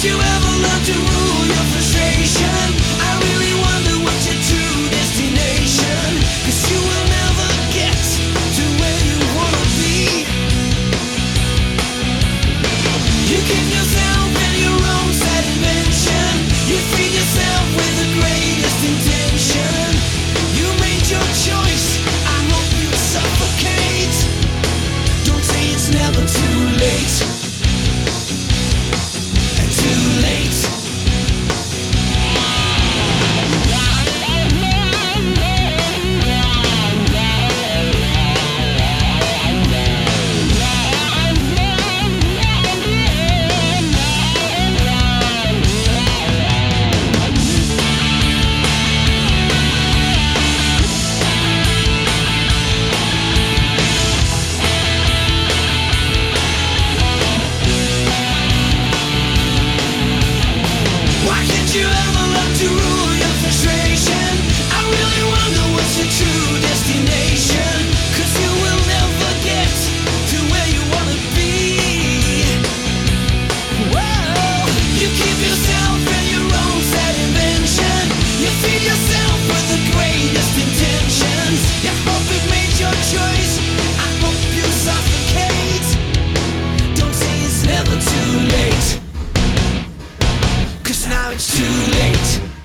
you ever learn to rule your frustration? I really wonder what's your true destination. 'Cause you will never get to where you wanna be. You keep yourself in your own sad invention. You feed yourself with the greatest intention. You made your choice, I hope you suffocate. Don't say it's never too late. Too late. Why can't you ever learn to rule your frustration? I really wonder what's your true destination. 'Cause you will never get to where you wanna be. Whoa. You keep yourself in your own sad invention. You feed yourself with the greatest intentions. You hope it made your choice, I hope you suffocate. Don't say it's never too late, 'cause now it's too late.